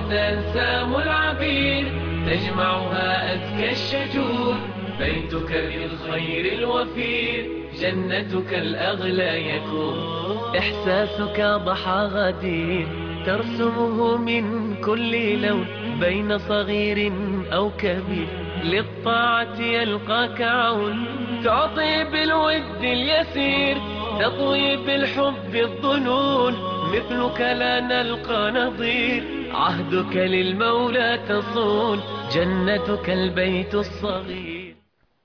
تنسام العبير تجمعها أزكى الشجور. بيتك بالخير الوفير جنتك الأغلى يكون. إحساسك ضحى غدير ترسمه من كل لون بين صغير أو كبير للطاعة يلقاك عون. تعطي بالود اليسير تطوي بالحب الظنون مثلك لا نلقى نظير عهدك للمولى تصون جنتك البيت الصغير.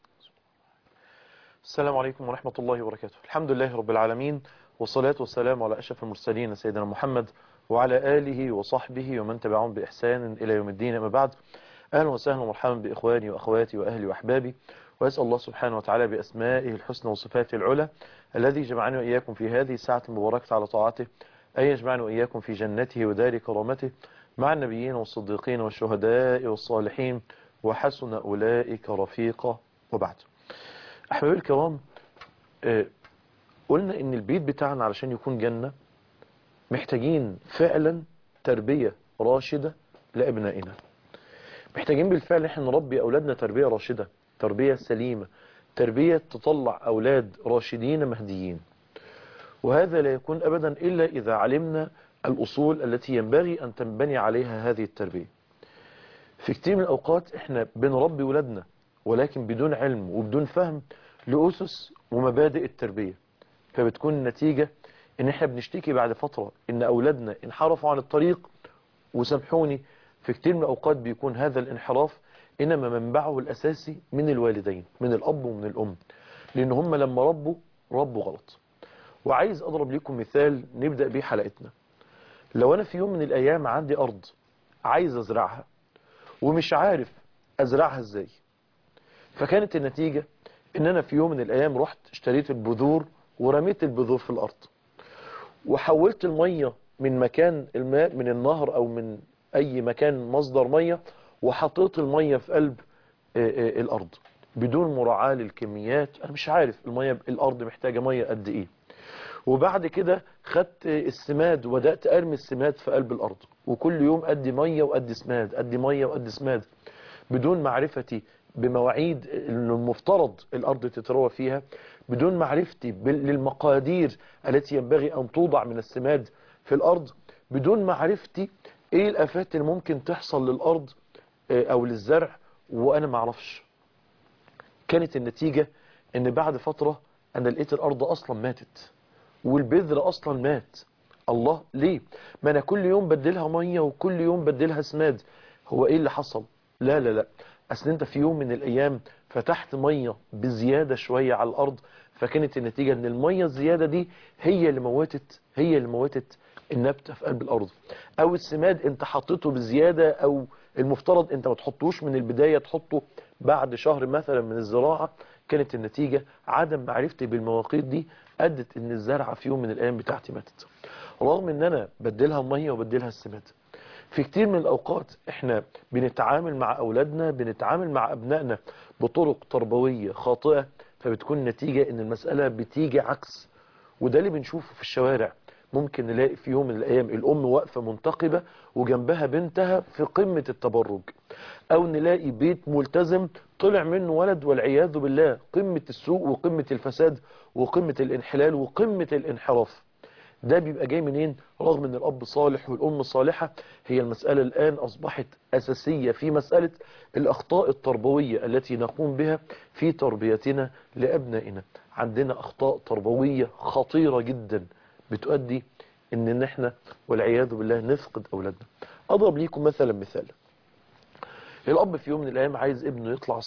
السلام عليكم ورحمة الله وبركاته. الحمد لله رب العالمين والصلاة والسلام على أشرف المرسلين سيدنا محمد وعلى آله وصحبه ومن تبعهم بإحسان إلى يوم الدين. أما بعد، أهلا وسهلا ومرحبا بإخواني وأخواتي وأهلي وأحبابي، وأسأل الله سبحانه وتعالى بأسمائه الحسنى وصفاته العلى الذي جمعني وإياكم في هذه الساعة المباركة على طاعته أن يجمعني وإياكم في جنته ودار كرامته مع النبيين والصديقين والشهداء والصالحين وحسن أولئك رفيقا. وبعد، أحبابي الكرام، قلنا إن البيت بتاعنا علشان يكون جنة محتاجين فعلا تربية راشدة لأبنائنا. محتاجين بالفعل احنا نربي أولادنا تربية راشدة، تربية سليمة، تربية تطلع أولاد راشدين مهديين. وهذا لا يكون أبدا إلا إذا علمنا الأصول التي ينبغي أن تنبني عليها هذه التربية. في كتير من الأوقات احنا بنربي أولادنا ولكن بدون علم وبدون فهم لأسس ومبادئ التربية، فبتكون النتيجة ان احنا بنشتكي بعد فترة ان أولادنا انحرفوا عن الطريق. وسامحوني، في كتير من الأوقات بيكون هذا الانحراف إنما منبعه الأساسي من الوالدين، من الأب ومن الأم، لأن هم لما ربوا غلط. وعايز أضرب لكم مثال نبدأ به حلقتنا. لو أنا في يوم من الأيام عندي أرض عايز أزرعها ومش عارف أزرعها إزاي، فكانت النتيجة إن أنا في يوم من الأيام رحت اشتريت البذور ورميت البذور في الأرض، وحولت المية من مكان الماء من النهر أو من أي مكان مصدر مية، وحطيت المية في قلب الأرض بدون مراعاة للكميات. أنا مش عارف الأرض محتاجة مية قد إيه. وبعد كده خدت السماد وبدأت أرمي السماد في قلب الأرض، وكل يوم أدي مية وأدي سماد، أدي مية وأدي سماد، بدون معرفتي بمواعيد المفترض الأرض تتروى فيها، بدون معرفتي للمقادير التي ينبغي أن توضع من السماد في الأرض، بدون معرفتي إيه الآفات اللي ممكن تحصل للأرض أو للزرع وأنا معرفش. كانت النتيجة إن بعد فترة أنا لقيت الأرض أصلا ماتت والبذر أصلا مات. الله، ليه؟ ما أنا كل يوم بدلها مية وكل يوم بدلها سماد. هو إيه اللي حصل؟ لا لا لا، أصل أنت في يوم من الأيام فتحت مية بزيادة شوية على الأرض، فكانت النتيجة أن المية الزيادة دي هي اللي موتت النبتة في قلب الأرض. أو السماد أنت حطيته بزيادة، أو المفترض أنت ما تحطوش من البداية، تحطه بعد شهر مثلا من الزراعة. كانت النتيجة عدم معرفتي بالمواقيت دي أدت أن الزرعة في يوم من الأيام بتاعتي ماتت، رغم أن أنا بدلها مية وبدلها السماد. في كتير من الأوقات احنا بنتعامل مع أولادنا، بنتعامل مع أبنائنا بطرق تربوية خاطئة، فبتكون النتيجة ان المسألة بتيجي عكس. وده اللي بنشوفه في الشوارع. ممكن نلاقي في يوم من الأيام الأم واقفة منتقبة وجنبها بنتها في قمة التبرج، أو نلاقي بيت ملتزم طلع منه ولد والعياذ بالله، قمة السوء وقمة الفساد وقمة الانحلال وقمة الانحراف. ده بيبقى جاي منين؟ رغم ان الاب صالح والام صالحة. هي المسألة الان اصبحت اساسية في مسألة الاخطاء التربوية التي نقوم بها في تربيتنا لابنائنا. عندنا اخطاء تربوية خطيرة جدا بتؤدي ان احنا والعياذ بالله نفقد اولادنا. اضرب ليكم مثال. الاب في يوم من الايام عايز ابنه يطلع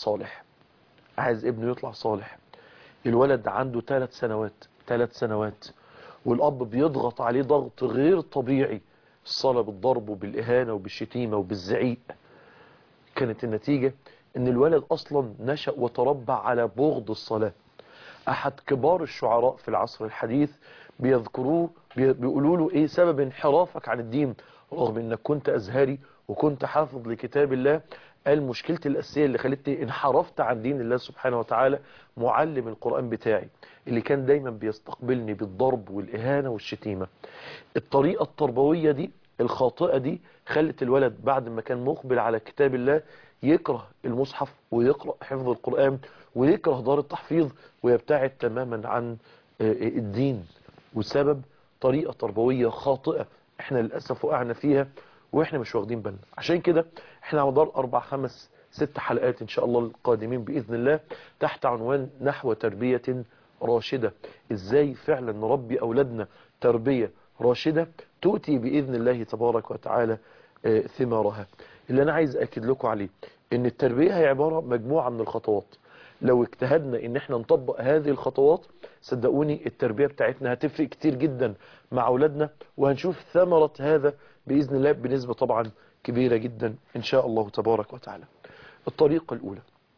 صالح. الولد عنده 3 سنوات والأب بيضغط عليه ضغط غير طبيعي، الصلاة بالضرب وبالإهانة وبالشتيمة وبالزعيق. كانت النتيجة ان الولد أصلا نشأ وتربى على بغض الصلاة. أحد كبار الشعراء في العصر الحديث بيذكروه، بيقولوا له ايه سبب انحرافك عن الدين رغم انك كنت أزهري وكنت حافظ لكتاب الله؟ قال مشكلتي الأساسية اللي خلتني انحرفت عن دين الله سبحانه وتعالى معلم القرآن بتاعي اللي كان دايما بيستقبلني بالضرب والإهانة والشتيمة. الطريقة التربوية دي الخاطئة دي خلت الولد بعد ما كان مقبل على كتاب الله يكره المصحف ويقرأ حفظ القرآن ويكره دار التحفيظ ويبتعد تماما عن الدين، وسبب طريقة تربوية خاطئة احنا للأسف وقعنا فيها واحنا مش واخدين بالنا. عشان كده احنا على مدار 4 5 6 حلقات ان شاء الله القادمين بإذن الله تحت عنوان نحو تربية راشدة، ازاي فعلا نربي أولادنا تربية راشدة تؤتي بإذن الله تبارك وتعالى ثمارها. اللي أنا عايز أكد لكم عليه إن التربية هي عبارة مجموعة من الخطوات، لو اجتهدنا إن احنا نطبق هذه الخطوات صدقوني التربية بتاعتنا هتفرق كتير جدا مع أولادنا، وهنشوف ثمرة هذا بإذن الله بنسبة طبعا كبيرة جدا إن شاء الله تبارك وتعالى. الطريقة الأولى،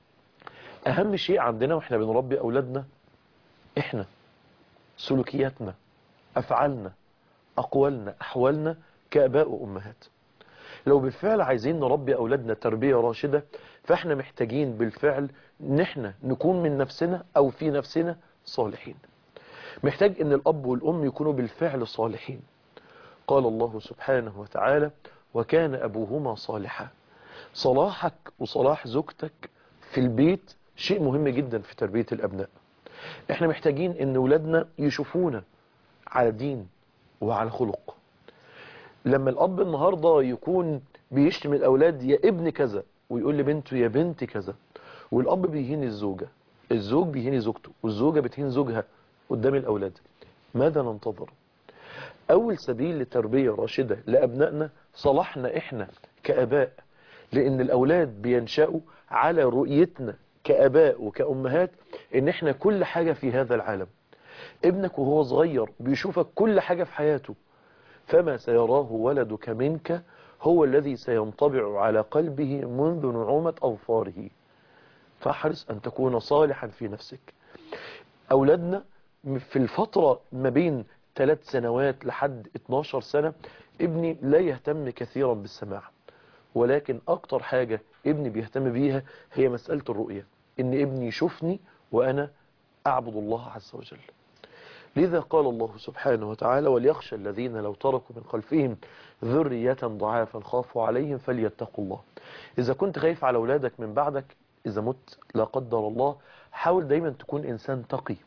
أهم شيء عندنا وإحنا بنربي أولادنا إحنا سلوكياتنا، أفعالنا، أقوالنا، أحوالنا كآباء وأمهات. لو بالفعل عايزين نربي أولادنا تربية راشدة فإحنا محتاجين بالفعل إن إحنا نكون من نفسنا أو في نفسنا صالحين. محتاج إن الأب والأم يكونوا بالفعل صالحين. قال الله سبحانه وتعالى وكان أبوهما صالحا. صلاحك وصلاح زوجتك في البيت شيء مهم جدا في تربية الأبناء. إحنا محتاجين إن أولادنا يشوفونا على دين وعلى خلق. لما الأب النهاردة يكون بيشتم الأولاد يا ابن كذا ويقول لبنته يا بنت كذا، والأب بيهين الزوجة، الزوج بيهين زوجته، والزوجة بتهين زوجها قدام الأولاد، ماذا ننتظر؟ أول سبيل لتربية راشدة لأبنائنا صلاحنا إحنا كأباء، لأن الأولاد بينشأوا على رؤيتنا كأباء وكأمهات إن إحنا كل حاجة في هذا العالم. ابنك وهو صغير بيشوفك كل حاجة في حياته، فما سيراه ولدك منك هو الذي سينطبع على قلبه منذ نعومة أظفاره. فاحرص أن تكون صالحا في نفسك. أولادنا في الفترة ما بين 3 سنوات لحد 12 سنة ابني لا يهتم كثيرا بالسماع، ولكن أكتر حاجة ابني بيهتم بيها هي مسألة الرؤية، إن ابني يشوفني وأنا أعبد الله عز وجل. لذا قال الله سبحانه وتعالى وليخشى الذين لو تركوا من خلفهم ذرية ضعافا خافوا عليهم فليتقوا الله. إذا كنت خايف على أولادك من بعدك إذا مت لا قدر الله، حاول دايما تكون إنسان تقي،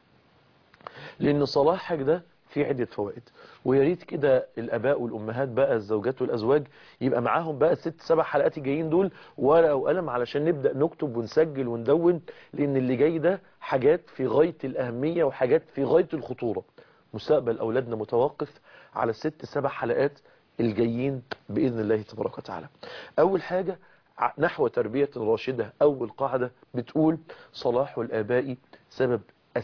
لأن صلاحك ده في عدة فوائد. وياريت كده الآباء والأمهات بقى الزوجات والأزواج يبقى معاهم بقى 6 7 حلقات الجايين دول ورقة وقلم علشان نبدأ نكتب ونسجل وندون، لأن اللي جاي ده حاجات في غاية الأهمية وحاجات في غاية الخطورة. مستقبل أولادنا متوقف على 6 7 حلقات الجايين بإذن الله تبارك وتعالى. أول حاجة نحو تربية راشدة، أول قاعدة بتقول صلاح الآباء سبب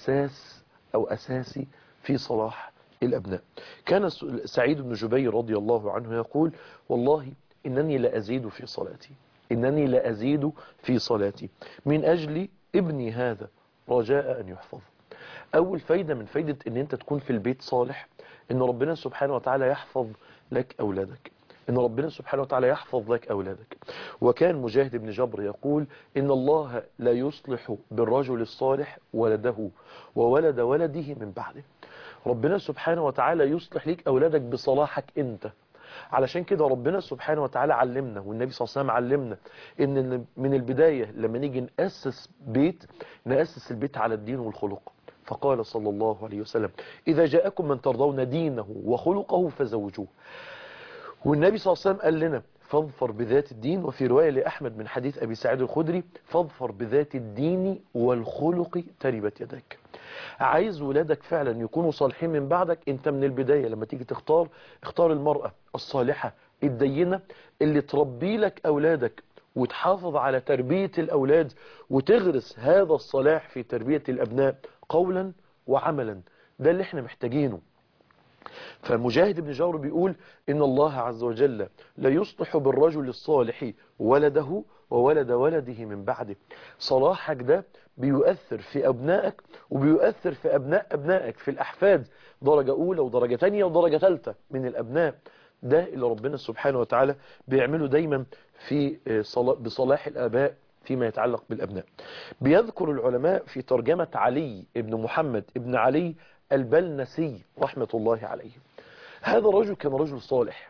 أساسي في صلاح الأبناء. كان سعيد بن جبير رضي الله عنه يقول والله إنني لأزيد في صلاتي، إنني لأزيد في صلاتي من أجل ابني هذا رجاء أن يحفظ. أول فايدة من فايدة إن أنت تكون في البيت صالح إن ربنا سبحانه وتعالى يحفظ لك أولادك، إن ربنا سبحانه وتعالى يحفظ لك أولادك. وكان مجاهد بن جبر يقول إن الله لا يصلح بالرجل الصالح ولده وولد ولده من بعده. ربنا سبحانه وتعالى يصلح ليك أولادك بصلاحك أنت. علشان كده ربنا سبحانه وتعالى علمنا والنبي صلى الله عليه وسلم علمنا إن من البداية لما نيجي نأسس بيت نأسس البيت على الدين والخلق. فقال صلى الله عليه وسلم إذا جاءكم من ترضون دينه وخلقه فزوجوه. والنبي صلى الله عليه وسلم قال لنا فاظفر بذات الدين، وفي رواية لأحمد من حديث أبي سعيد الخدري فاظفر بذات الدين والخلق تربت يدك. عايز ولادك فعلا يكونوا صالحين من بعدك، انت من البداية لما تيجي اختار المرأة الصالحة الدينة اللي تربي لك أولادك وتحافظ على تربية الأولاد وتغرس هذا الصلاح في تربية الأبناء قولا وعملا. ده اللي احنا محتاجينه. فمجاهد بن جبر بيقول إن الله عز وجل لا يصلح بالرجل الصالح ولده وولد ولده من بعده. صلاحك ده بيؤثر في أبنائك وبيؤثر في أبناء أبنائك، في الأحفاد، درجة أولى ودرجة تانية ودرجة ثالثة من الأبناء. ده اللي ربنا سبحانه وتعالى بيعمله دايما في بصلاح الآباء فيما يتعلق بالأبناء. بيذكر العلماء في ترجمة علي ابن محمد ابن علي البلنسي رحمة الله عليه، هذا الرجل كان رجل صالح،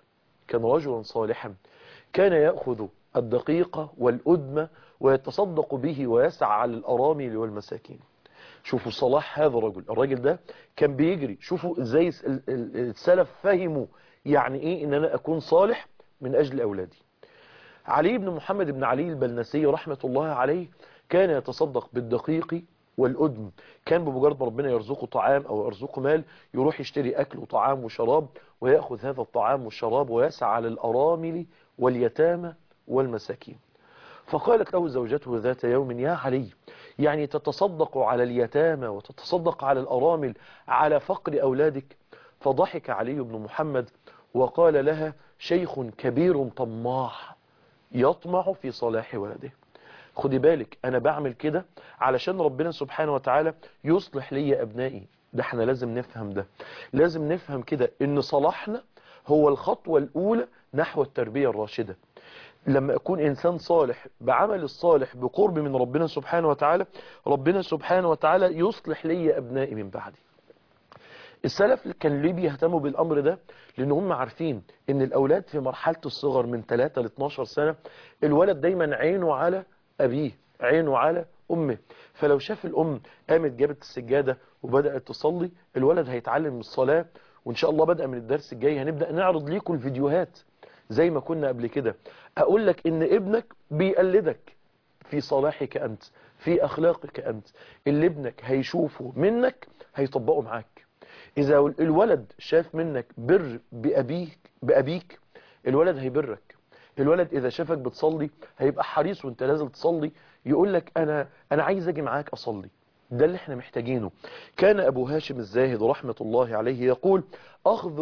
كان رجلا صالحا كان يأخذ الدقيق والأدم ويتصدق به ويسعى على الأرامل والمساكين. شوفوا صلاح هذا الراجل ده كان بيجري. شوفوا ازاي السلف فهموا يعني ايه ان انا اكون صالح من اجل اولادي. علي بن محمد بن علي البلنسي رحمة الله عليه كان يتصدق بالدقيق والأدم. كان بمجرد ما ربنا يرزقه طعام أو يرزقه مال يروح يشتري أكل وطعام وشراب ويأخذ هذا الطعام والشراب ويسعى على الأرامل واليتامى والمساكين. فقالت له زوجته ذات يوم: يا علي، يعني تتصدق على اليتامى وتتصدق على الأرامل على فقر أولادك؟ فضحك علي بن محمد وقال لها: شيخ كبير طماع يطمع في صلاح ولده. خدي بالك، أنا بعمل كده علشان ربنا سبحانه وتعالى يصلح لي أبنائي. ده احنا لازم نفهم ده، لازم نفهم كده إن صلاحنا هو الخطوة الأولى نحو التربية الراشدة. لما أكون إنسان صالح بعمل الصالح بقرب من ربنا سبحانه وتعالى، ربنا سبحانه وتعالى يصلح لي أبنائي من بعدي. السلف كان ليه بيهتموا بالأمر ده؟ لأن هم عارفين إن الأولاد في مرحلة الصغر من 3 ل 12 سنة الولد دايما عينه على أبيه، عينه على أمه. فلو شاف الأم قامت جابت السجادة وبدأت تصلي، الولد هيتعلم الصلاة. وإن شاء الله بدأ من الدرس الجاي هنبدأ نعرض ليكم الفيديوهات زي ما كنا قبل كده. أقول لك إن ابنك بيقلدك في صلاحك أنت، في أخلاقك أنت. اللي ابنك هيشوفه منك هيطبقه معاك. إذا الولد شاف منك بر بأبيك الولد هيبرك. الولد إذا شافك بتصلي هيبقى حريص وانت لازل تصلي، يقول لك أنا عايز أجي معاك أصلي. ده اللي احنا محتاجينه. كان أبو هاشم الزاهد رحمة الله عليه يقول: أخذ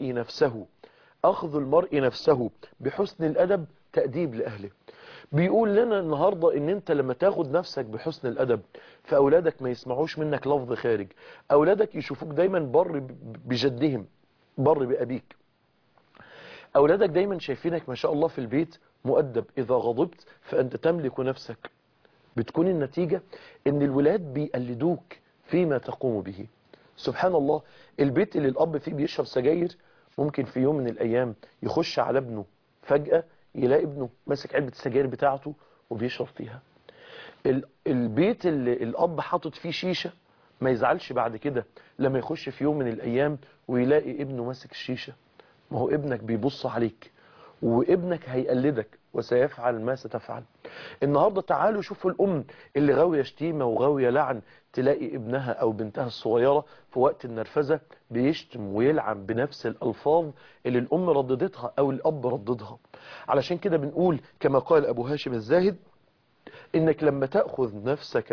المرء نفسه بحسن الأدب تأديب لأهله. بيقول لنا النهاردة ان انت لما تاخد نفسك بحسن الأدب فأولادك ما يسمعوش منك لفظ خارج، أولادك يشوفوك دايما بر بجدهم، بر بأبيك. أولادك دايما شايفينك ما شاء الله في البيت مؤدب. إذا غضبت فأنت تملك نفسك. بتكون النتيجة ان الولاد بيقلدوك فيما تقوم به. سبحان الله، البيت اللي الأب فيه بيشرب سجاير ممكن في يوم من الأيام يخش على ابنه فجأة يلاقي ابنه ماسك علبة السجاير بتاعته وبيشرب فيها. البيت اللي الأب حاطط فيه شيشة ما يزعلش بعد كده لما يخش في يوم من الأيام ويلاقي ابنه ماسك الشيشة. ما هو ابنك بيبص عليك وابنك هيقلدك وسيفعل ما ستفعل. النهاردة تعالوا شوفوا الأم اللي غاوية شتيمة وغاوية لعن، تلاقي ابنها أو بنتها الصغيرة في وقت النرفزة بيشتم ويلعن بنفس الألفاظ اللي الأم رددتها أو الأب رددها. علشان كده بنقول كما قال أبو هاشم الزاهد: إنك لما تأخذ نفسك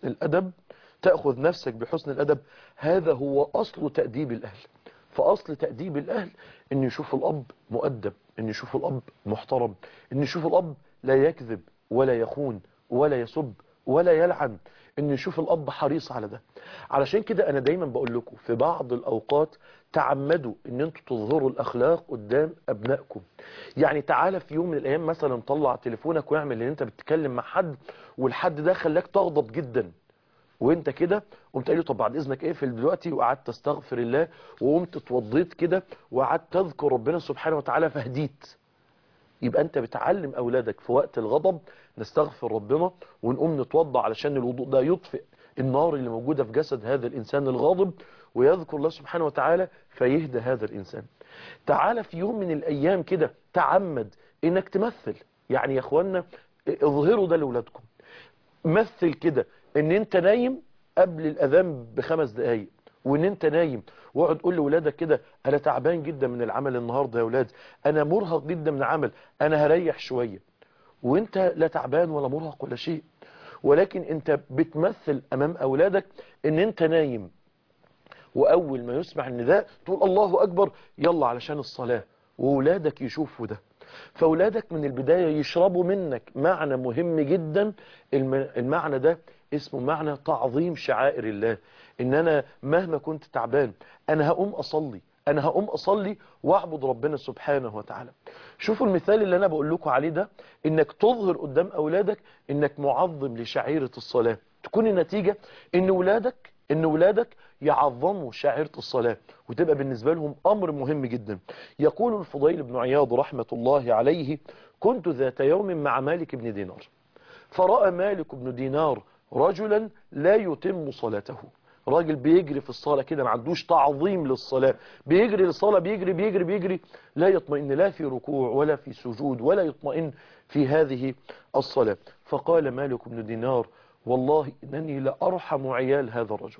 بحسن الأدب هذا هو أصل تأديب الأهل. فأصل تأديب الأهل إن يشوف الأب مؤدب، إن يشوف الأب محترم، إن يشوف الأب لا يكذب ولا يخون ولا يسب ولا يلعن، إن يشوف الأب حريص على ده. علشان كده أنا دايما بقول لكم في بعض الأوقات تعمدوا إن أنتوا تظهروا الأخلاق قدام أبنائكم. يعني تعالى في يوم من الأيام مثلا طلع تليفونك واعمل إن أنت بتتكلم مع حد والحد ده خلاك تغضب جدا، وانت كده قمت قايل له طب بعد اذنك اقفل دلوقتي، وقعدت تستغفر الله وقمت اتوضيت كده وقعدت تذكر ربنا سبحانه وتعالى فهديت. يبقى انت بتعلم اولادك في وقت الغضب نستغفر ربنا ونقوم نتوضى علشان الوضوء ده يطفئ النار اللي موجودة في جسد هذا الانسان الغاضب، ويذكر الله سبحانه وتعالى فيهدى هذا الانسان. تعالى في يوم من الايام كده تعمد انك تمثل. يعني يا اخوانا اظهروا ده لاولادكم. مثل كده ان انت نايم قبل الاذان ب5 دقايق، وان انت نايم واقعد قول لاولادك كده انا تعبان جدا من العمل النهارده يا اولاد، انا مرهق جدا من العمل، انا هريح شويه. وانت لا تعبان ولا مرهق ولا شيء، ولكن انت بتمثل امام اولادك ان انت نايم، واول ما يسمع النداء تقول الله اكبر يلا علشان الصلاه، واولادك يشوفوا ده. فاولادك من البدايه يشربوا منك معنى مهم جدا. المعنى ده اسمه معنى تعظيم شعائر الله. ان انا مهما كنت تعبان انا هقوم اصلي واعبد ربنا سبحانه وتعالى. شوفوا المثال اللي انا بقول لكم عليه ده، انك تظهر قدام اولادك انك معظم لشعيرة الصلاة. تكون النتيجة ان اولادك ان ولادك يعظموا شاعرة الصلاة وتبقى بالنسبة لهم امر مهم جدا. يقول الفضيل بن عياض رحمة الله عليه: كنت ذات يوم مع مالك بن دينار، فرأى مالك بن دينار رجلا لا يتم صلاته. راجل بيجري في الصلاة كده، ما عندوش تعظيم للصلاة، بيجري للصلاة، بيجري بيجري بيجري، لا يطمئن لا في ركوع ولا في سجود ولا يطمئن في هذه الصلاة. فقال مالك بن دينار: والله إنني لأرحم عيال هذا الرجل.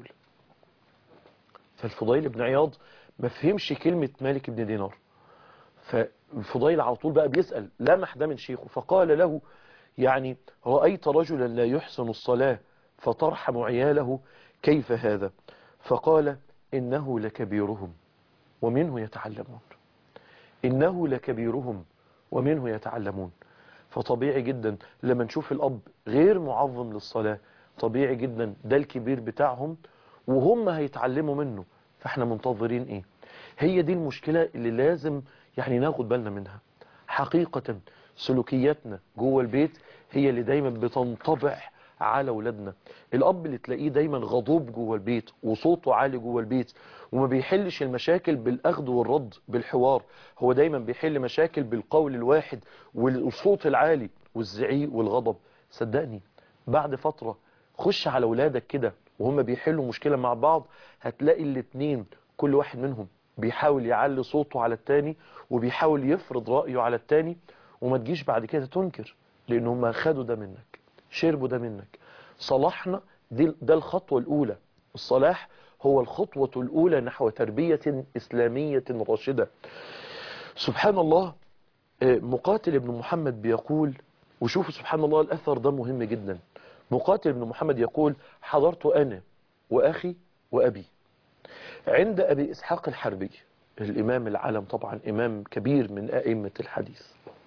فالفضيل بن عياض ما فهمش كلمة مالك بن دينار، فالفضيل على طول بقى بيسأل، لمح ده من شيخه، فقال له: يعني رأيت رجلا لا يحسن الصلاة فترحم عياله، كيف هذا؟ فقال: إنه لكبيرهم ومنه يتعلمون. إنه لكبيرهم ومنه يتعلمون. فطبيعي جدا لما نشوف الأب غير معظم للصلاة، طبيعي جدا ده الكبير بتاعهم وهم هيتعلموا منه، فاحنا منتظرين ايه؟ هي دي المشكلة اللي لازم يعني ناخد بالنا منها. حقيقة سلوكياتنا جوه البيت هي اللي دايما بتنطبع على اولادنا. الاب اللي تلاقيه دايما غضوب جوه البيت وصوته عالي جوه البيت وما بيحلش المشاكل بالاخذ والرد بالحوار، هو دايما بيحل مشاكل بالقول الواحد والصوت العالي والزعيق والغضب، صدقني بعد فترة خش على اولادك كده وهم بيحلوا مشكلة مع بعض، هتلاقي الاتنين كل واحد منهم بيحاول يعلي صوته على التاني وبيحاول يفرض رأيه على التاني، وما تجيش بعد كده تنكر، لان هم خدوا ده منك، شربوا ده منك. صلاحنا ده الخطوة الأولى. الصلاح هو الخطوة الأولى نحو تربية إسلامية راشدة. سبحان الله، مقاتل ابن محمد بيقول، وشوفوا سبحان الله الأثر ده مهم جدا. مقاتل ابن محمد يقول: حضرت أنا وأخي وأبي عند أبي إسحاق الحربي، الإمام العالم طبعا، إمام كبير من أئمة الحديث.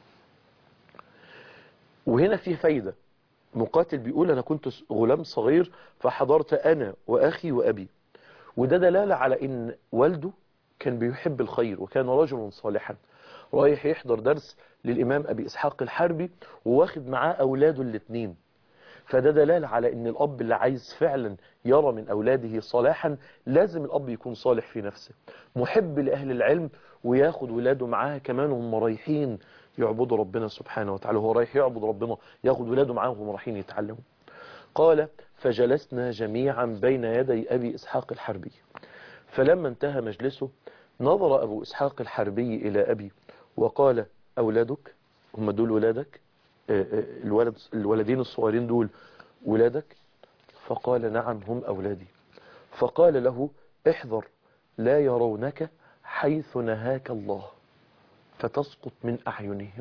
وهنا فيه فايدة. مقاتل بيقول: أنا كنت غلام صغير فحضرت أنا وأخي وأبي، وده دلالة على إن والده كان بيحب الخير وكان رجل صالحا، رايح يحضر درس للإمام أبي إسحاق الحربي وواخد معاه أولاده الاثنين. فده دلالة على إن الأب اللي عايز فعلا يرى من أولاده صلاحا لازم الأب يكون صالح في نفسه، محب لأهل العلم، وياخد ولاده معاه كمان وهم رايحين يعبدوا ربنا سبحانه وتعالى. هو رايح يعبد ربنا، ياخد ولاده معاه وهم رايحين يتعلموا. قال: فجلسنا جميعا بين يدي أبي إسحاق الحربي، فلما انتهى مجلسه نظر أبو إسحاق الحربي إلى أبي وقال: أولادك هم دول ولادك؟ الولدين الصغيرين دول ولادك؟ فقال: نعم هم أولادي. فقال له: احذر لا يرونك حيث نهاك الله فتسقط من أعينهم.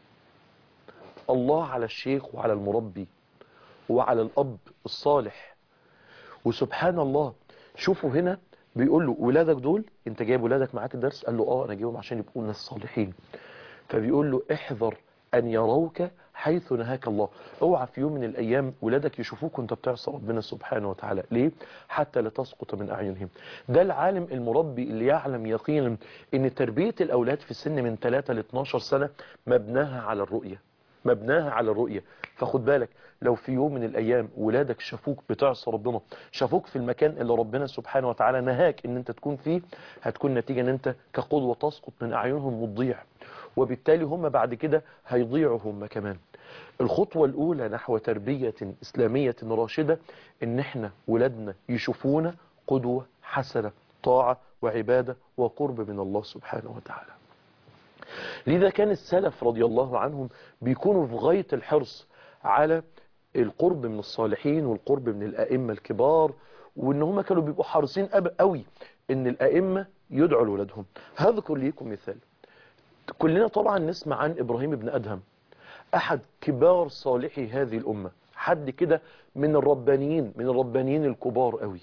الله على الشيخ وعلى المربي وعلى الأب الصالح. وسبحان الله، شوفوا هنا بيقول له: ولادك دول انت جايب ولادك معاك الدرس؟ قال له: انا جايبهم عشان يبقوا ناس صالحين. فبيقول له: احذر ان يروك حيث نهاك الله. اوعى في يوم من الايام ولادك يشوفوك وانت بتعصى ربنا سبحانه وتعالى. ليه؟ حتى لا تسقط من اعينهم. ده العالم المربي اللي يعلم يقينا ان تربية الاولاد في السن من 3 ل 12 سنة مبناها على الرؤية، مبناها على الرؤية. فخد بالك لو في يوم من الايام ولادك شافوك بتعصى ربنا، شافوك في المكان اللي ربنا سبحانه وتعالى نهاك ان انت تكون فيه، هتكون نتيجة ان انت كقدوة تسقط من اعينهم وتضيع، وبالتالي هم بعد كده هيضيعوا هم كمان. الخطوة الاولى نحو تربية اسلامية راشدة ان احنا ولادنا يشوفونا قدوة حسنة، طاعة وعبادة وقرب من الله سبحانه وتعالى. لذا كان السلف رضي الله عنهم بيكونوا في غاية الحرص على القرب من الصالحين والقرب من الأئمة الكبار، وإن هم كانوا بيبقوا حريصين قوي إن الأئمة يدعوا لولادهم. هذكر ليكم مثال. كلنا طبعا نسمع عن إبراهيم بن أدهم، أحد كبار صالحي هذه الأمة، حد كده من الربانيين الكبار قوي.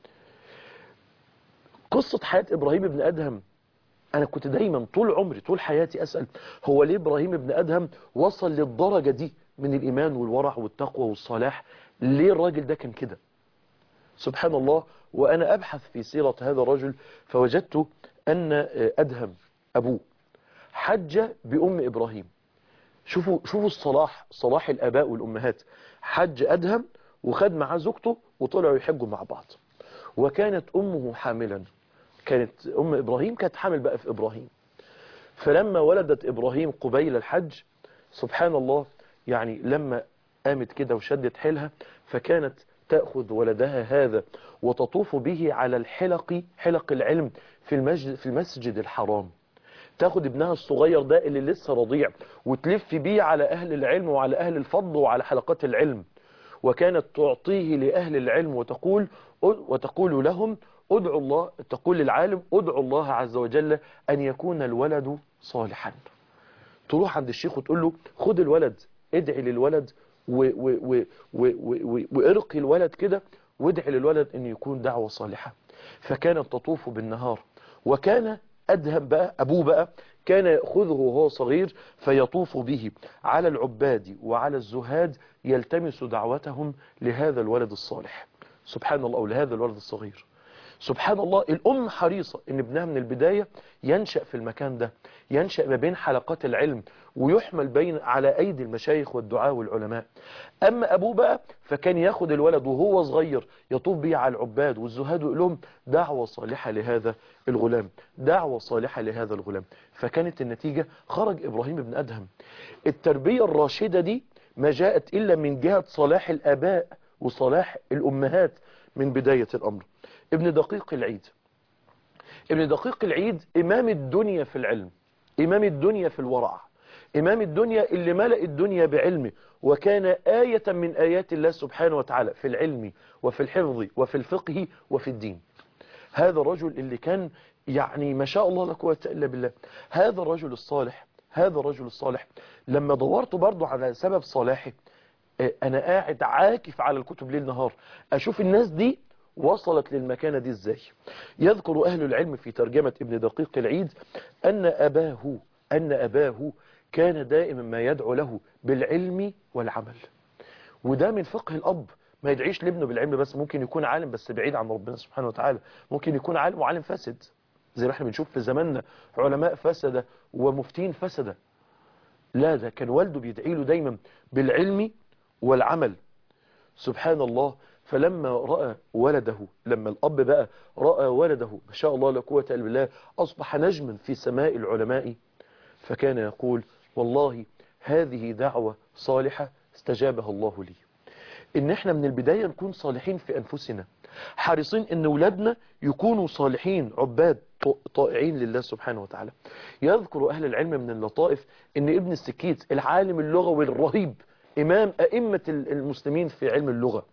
قصة حياة إبراهيم بن أدهم أنا كنت دايما طول عمري طول حياتي أسأل: هو ليه إبراهيم بن أدهم وصل للدرجة دي من الإيمان والورع والتقوى والصلاح؟ ليه الراجل ده كان كده؟ سبحان الله. وأنا أبحث في سيرة هذا الرجل فوجدت أن أدهم أبوه حج بأم إبراهيم. شوفوا صلاح الآباء والأمهات. حج أدهم وخد معاه زوجته وطلعوا يحجوا مع بعض. وكانت أمه حاملا. كانت أم إبراهيم كانت حامل بقى في إبراهيم. فلما ولدت إبراهيم قبيل الحج سبحان الله، يعني لما قامت كده وشدت حيلها، فكانت تأخذ ولدها هذا وتطوف به على حلق العلم في المسجد الحرام. تاخد ابنها الصغير ده اللي لسه رضيع وتلف بيه على أهل العلم وعلى أهل الفضل وعلى حلقات العلم. وكانت تعطيه لأهل العلم وتقول لهم ادعوا الله، تقول للعالم ادعوا الله عز وجل أن يكون الولد صالحا. تروح عند الشيخ وتقول له خد الولد، ادعي للولد وارقي الولد كده وادعي للولد أن يكون دعوة صالحة. فكانت تطوف بالنهار. وكان أدهم بقى أبوه بقى كان يأخذه وهو صغير فيطوف به على العباد وعلى الزهاد يلتمس دعوتهم لهذا الولد الصالح. سبحان الله، أو لهذا الولد الصغير. سبحان الله، الأم حريصة إن ابنها من البداية ينشأ في المكان ده، ينشأ ما بين حلقات العلم ويحمل على أيدي المشايخ والدعاء والعلماء. أما أبوه بقى فكان ياخد الولد وهو صغير يطوف به على العباد والزهاد ويقول لهم دعوة صالحة لهذا الغلام، دعوة صالحة لهذا الغلام. فكانت النتيجة خرج إبراهيم بن أدهم. التربية الراشدة دي ما جاءت إلا من جهة صلاح الآباء وصلاح الأمهات من بداية الأمر. ابن دقيق العيد إمام الدنيا في العلم، إمام الدنيا في الورع، إمام الدنيا اللي ملأ الدنيا بعلمه، وكان آية من آيات الله سبحانه وتعالى في العلم وفي الحفظ وفي الفقه وفي الدين. هذا الرجل اللي كان يعني ما شاء الله لا قوة إلا بالله. هذا الرجل الصالح لما دورت برضو على سبب صلاحه، أنا قاعد عاكف على الكتب ليل نهار أشوف الناس دي وصلت للمكانة دي ازاي. يذكر أهل العلم في ترجمة ابن دقيق العيد أن أباه كان دائما ما يدعو له بالعلم والعمل. وده من فقه الأب، ما يدعيش لابنه بالعلم بس، ممكن يكون عالم بس بعيد عن ربنا سبحانه وتعالى، ممكن يكون عالم وعالم فاسد زي ما احنا بنشوف في زماننا علماء فسدة ومفتين فسدة. لا، ده كان والده بيدعي له دايما بالعلم والعمل. سبحان الله. فلما رأى ولده، لما الأب بقى رأى ولده ما شاء الله لا قوة إلا بالله أصبح نجما في سماء العلماء، فكان يقول والله هذه دعوة صالحة استجابها الله لي. إن احنا من البداية نكون صالحين في أنفسنا، حريصين إن ولادنا يكونوا صالحين عباد طائعين لله سبحانه وتعالى. يذكر أهل العلم من اللطائف إن ابن السكيت العالم اللغوي الرهيب إمام أئمة المسلمين في علم اللغة،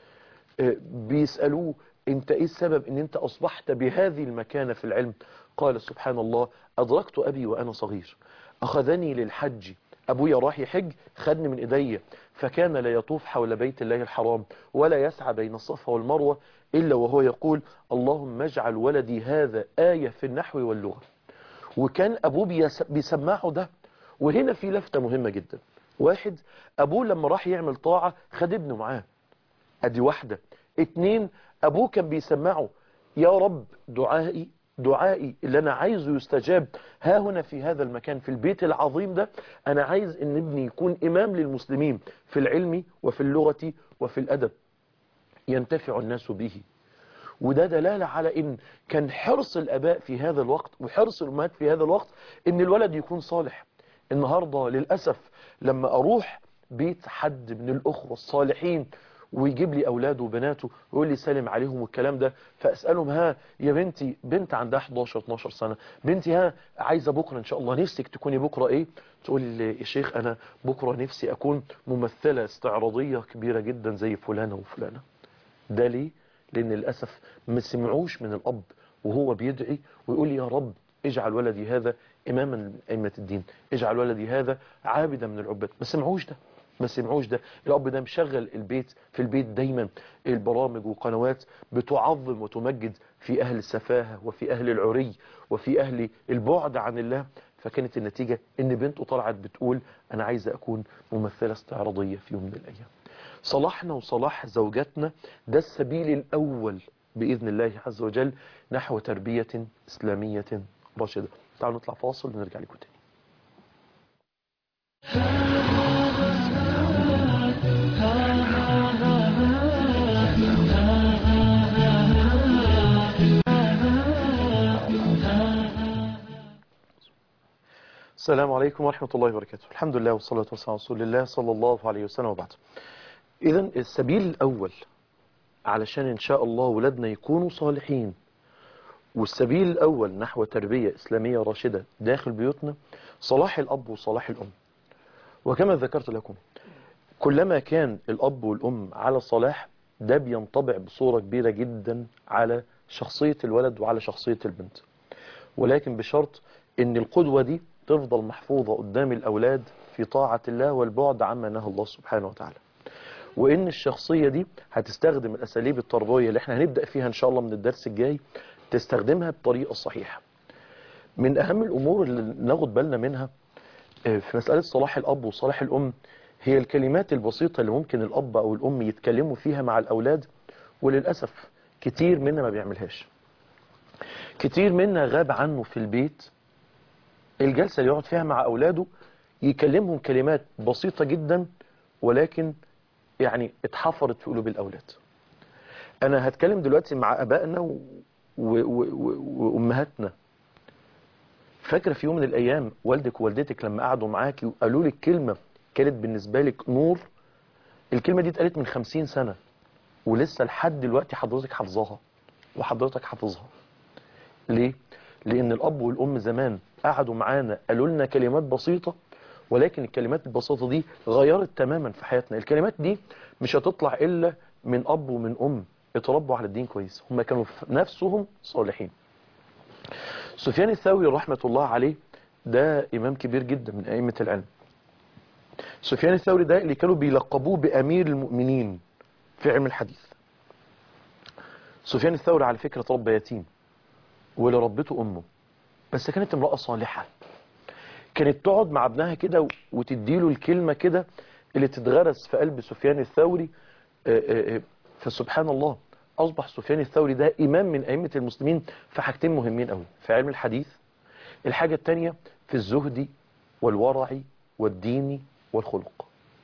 بيسألوه انت ايه السبب ان انت اصبحت بهذه المكانة في العلم؟ قال سبحان الله ادركت ابي وانا صغير اخذني للحج، ابويا راح يحج خدني من ايديا، فكان لا يطوف حول بيت الله الحرام ولا يسعى بين الصفا والمروة الا وهو يقول اللهم اجعل ولدي هذا آية في النحو واللغة. وكان ابوه بيسمعه ده. وهنا في لفتة مهمة جدا. واحد، ابوه لما راح يعمل طاعة خد ابنه معاه، ادي واحدة. اتنين، ابوه كان بيسمعه يا رب دعائي اللي انا عايزه يستجاب ها هنا في هذا المكان في البيت العظيم ده، انا عايز ان ابني يكون امام للمسلمين في العلم وفي اللغة وفي الادب ينتفع الناس به. وده دلالة على ان كان حرص الاباء في هذا الوقت وحرص الامهات في هذا الوقت ان الولد يكون صالح. النهاردة للأسف لما اروح بيت حد من الاخوة الصالحين ويجيب لي اولاده وبناته ويقول لي سلم عليهم والكلام ده، فاسالهم ها يا بنتي، بنت عندها 11-12 سنه، بنتي ها عايزه بكره ان شاء الله نفسك تكوني بكره ايه؟ تقول لي يا شيخ انا بكره نفسي اكون ممثله استعراضيه كبيره جدا زي فلانه وفلانه. ده ليه؟ لان للاسف ما سمعوش من الاب وهو بيدعي ويقول يا رب اجعل ولدي هذا اماما من ائمه الدين، اجعل ولدي هذا عابدا من العباد. ما سمعوش ده. الأب ده مشغل في البيت دايما البرامج وقنوات بتعظم وتمجد في أهل السفاهة وفي أهل العري وفي أهل البعد عن الله. فكانت النتيجة إن بنته طلعت بتقول أنا عايزة أكون ممثلة استعراضية في يوم من الأيام. صلاحنا وصلاح زوجاتنا ده السبيل الأول بإذن الله عز وجل نحو تربية إسلامية راشدة. تعالوا نطلع فاصل ونرجع لكم تاني. السلام عليكم ورحمة الله وبركاته. الحمد لله والصلاة والسلام على رسول الله صلى الله عليه وسلم وبعد. إذا السبيل الأول علشان إن شاء الله ولادنا يكونوا صالحين، والسبيل الأول نحو تربية إسلامية راشدة داخل بيوتنا، صلاح الأب وصلاح الأم. وكما ذكرت لكم، كلما كان الأب والأم على صلاح، ده بينطبع بصورة كبيرة جدا على شخصية الولد وعلى شخصية البنت، ولكن بشرط إن القدوة دي تفضل محفوظة قدام الأولاد في طاعة الله والبعد عما نهى الله سبحانه وتعالى، وإن الشخصية دي هتستخدم الأساليب التربوية اللي احنا هنبدأ فيها إن شاء الله من الدرس الجاي، تستخدمها بطريقة صحيحة. من أهم الأمور اللي ناخد بالنا منها في مسألة صلاح الأب وصلاح الأم هي الكلمات البسيطة اللي ممكن الأب أو الأم يتكلموا فيها مع الأولاد، وللأسف كتير منا ما بيعملهاش. كتير منا غاب عنه في البيت الجلسة اللي يقعد فيها مع أولاده يكلمهم كلمات بسيطة جدا، ولكن يعني اتحفرت في قلوب الأولاد. أنا هتكلم دلوقتي مع أبائنا وأمهاتنا. فاكرة في يوم من الأيام والدك ووالدتك لما قعدوا معاكي وقالوا لك كلمة كانت بالنسبة لك نور؟ الكلمة دي اتقالت من 50 سنة ولسه لحد دلوقتي حضرتك حافظاها وحضرتك حافظها. ليه؟ لأن الأب والأم زمان قعدوا معانا قالوا لنا كلمات بسيطة، ولكن الكلمات البسيطة دي غيرت تماما في حياتنا. الكلمات دي مش هتطلع إلا من أب ومن أم اتربوا على الدين كويس، هم كانوا في نفسهم صالحين. سفيان الثوري رحمة الله عليه ده إمام كبير جدا من أئمة العلم. سفيان الثوري ده اللي كانوا بيلقبوه بأمير المؤمنين في علم الحديث. سفيان الثوري على فكرة رب يتيم واللي ربته أمه، بس كانت امرأة صالحة، كانت تقعد مع ابنها كده وتديله الكلمة كده اللي تتغرس في قلب سفيان الثوري. فسبحان الله أصبح سفيان الثوري ده إمام من أئمة المسلمين في حاجتين مهمين قوي في علم الحديث. الحاجة التانية في الزهد والورع والدين والخلق.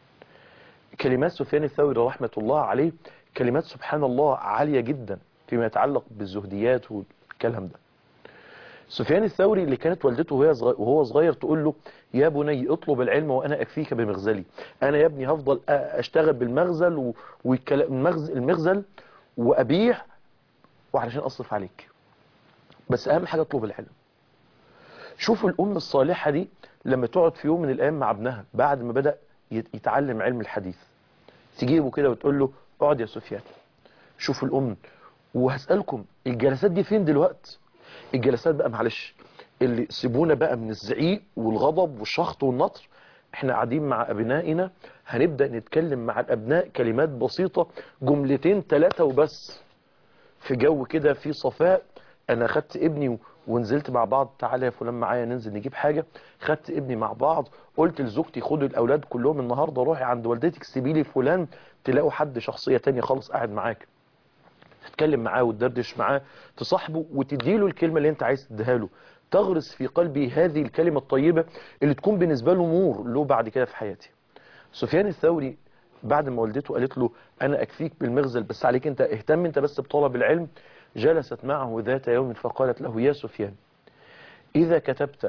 كلمات سفيان الثوري رحمة الله عليه كلمات سبحان الله عالية جدا فيما يتعلق بالزهديات والكلام ده. سفيان الثوري اللي كانت والدته وهو صغير تقول له يا بني اطلب العلم وأنا أكفيك بمغزلي. أنا يا ابني هفضل أشتغل بالمغزل والمغزل وأبيع وعلشان أصرف عليك، بس أهم حاجة اطلب العلم. شوفوا الأم الصالحة دي لما تقعد في يوم من الأيام مع ابنها بعد ما بدأ يتعلم علم الحديث، تجيبه كده وتقول له اقعد يا سفيان. شوفوا الأم. وهسألكم الجلسات دي فين دلوقتي؟ الجلسات بقى معلش اللي سيبونا بقى من الزعيق والغضب والشخط والنطر. احنا قاعدين مع أبنائنا هنبدأ نتكلم مع الأبناء كلمات بسيطة، جملتين ثلاثة وبس، في جو كده في صفاء. أنا خدت ابني ونزلت مع بعض، تعالى يا فلان معايا ننزل نجيب حاجة. خدت ابني مع بعض، قلت لزوجتي خدوا الأولاد كلهم النهاردة روحي عند والدتك سيبي لي فلان، تلاقوا حد شخصية تانية خالص قاعد معاك، تتكلم معاه وتدردش معاه، تصاحبه وتديله الكلمة اللي انت عايز تديها له، تغرس في قلبي هذه الكلمة الطيبة اللي تكون بالنسبة له نور له بعد كده في حياتي. سفيان الثوري بعد ما والدته قالت له أنا أكفيك بالمغزل بس عليك أنت اهتم أنت بس بطلب العلم، جلست معه ذات يوم فقالت له يا سفيان إذا كتبت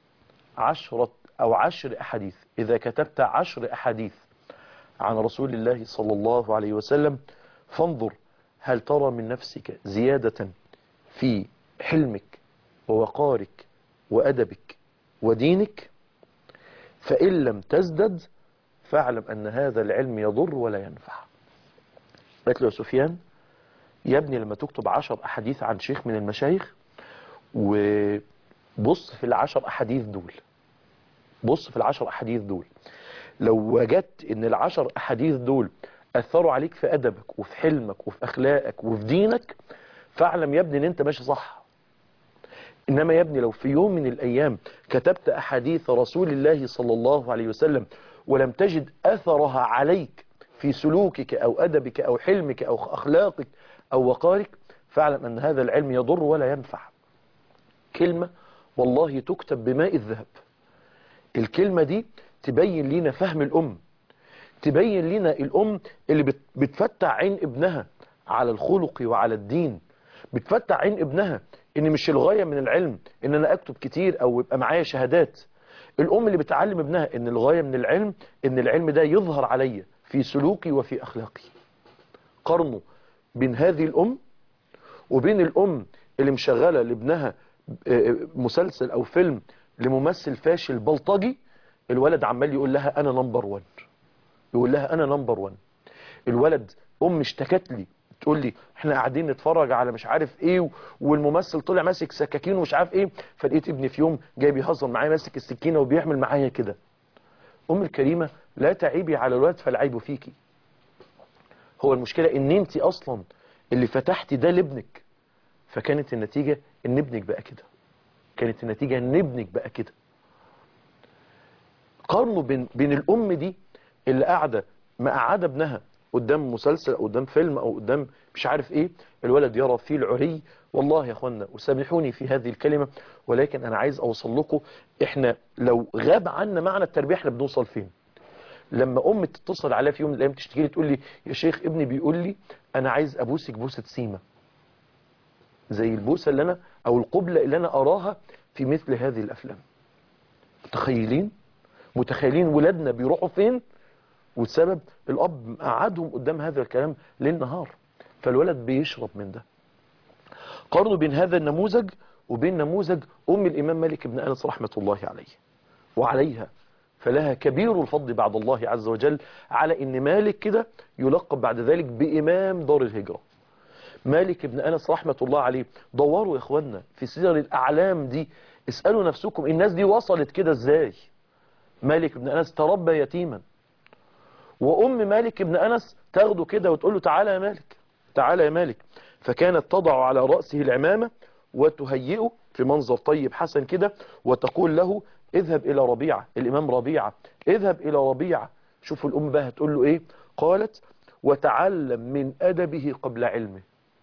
10 أحاديث، إذا كتبت 10 أحاديث عن رسول الله صلى الله عليه وسلم فانظر هل ترى من نفسك زيادة في حلمك ووقارك وأدبك ودينك، فإن لم تزدد فاعلم أن هذا العلم يضر ولا ينفع. قالت له يا سفيان يا ابني لما تكتب 10 أحاديث عن شيخ من المشايخ وبص في ال10 أحاديث دول، بص في ال10 أحاديث دول، لو وجدت ان ال10 أحاديث دول أثروا عليك في أدبك وفي حلمك وفي أخلاقك وفي دينك فاعلم يا ابني ان انت ماشي صح. إنما يا ابني لو في يوم من الأيام كتبت أحاديث رسول الله صلى الله عليه وسلم ولم تجد أثرها عليك في سلوكك أو أدبك أو حلمك أو أخلاقك أو وقارك فاعلم أن هذا العلم يضر ولا ينفع. كلمة والله تكتب بماء الذهب. الكلمة دي تبين لنا فهم الأم، تبين لنا الأم اللي بتفتح عين ابنها على الخلق وعلى الدين، بتفتح عين ابنها ان مش الغاية من العلم ان انا اكتب كتير او يبقى معايا شهادات، الأم اللي بتعلم ابنها ان الغاية من العلم ان العلم ده يظهر عليا في سلوكي وفي أخلاقي. قارنوا بين هذه الأم وبين الأم اللي مشغلة لابنها مسلسل أو فيلم لممثل فاشل بلطجي، الولد عمال يقول لها أنا نمبر 1، يقول لها أنا نمبر 1. الولد أم اشتكت لي تقول لي احنا قاعدين نتفرج على مش عارف ايه والممثل طلع ماسك سكاكين ومش عارف ايه، فلقيت ابني في يوم جاي بيهزر معايا ماسك السكينة وبيعمل معايا كده. أم الكريمة لا تعيبي على الولد فالعيب فيكي. هو المشكلة ان انت اصلا اللي فتحتي ده لابنك، فكانت النتيجة ان ابنك بقى كده، كانت النتيجة ان ابنك بقى كده. قارنوا بين الام دي اللي قاعدة مقعدة ابنها قدام مسلسل او قدام فيلم او قدام مش عارف ايه، الولد يرى فيه العري. والله يا اخوانا وسامحوني في هذه الكلمة، ولكن انا عايز اوصل لكم احنا لو غاب عنا معنى التربية احنا بنوصل فين. لما ام تتصل عليا في يوم من الايام تشتكي لي تقول لي يا شيخ ابني بيقول لي انا عايز ابوسك بوسة سيما، زي البوسة اللي انا او القبلة اللي انا اراها في مثل هذه الافلام. متخيلين ولادنا بيروحوا فين؟ والسبب الاب قعدهم قدام هذا الكلام ليل نهار، فالولد بيشرب من ده. قارنوا بين هذا النموذج وبين نموذج ام الامام مالك بن انس رحمة الله عليه وعليها، فلها كبير الفضل بعد الله عز وجل على ان مالك كده يلقب بعد ذلك بامام دار الهجرة. مالك بن انس رحمة الله عليه، دوروا يا اخوانا في سير الاعلام دي، اسألوا نفسكم الناس دي وصلت كده ازاي. مالك بن انس تربى يتيما، وام مالك بن انس تاخده كده وتقول له تعالى يا مالك، تعالى يا مالك، فكانت تضع على رأسه العمامة وتهيئه في منظر طيب حسن كده، وتقول له اذهب الى ربيعة، الامام ربيعة، اذهب الى ربيعة. شوفوا الام بقى هتقول له ايه، قالت وتعلم من ادبه قبل علمه.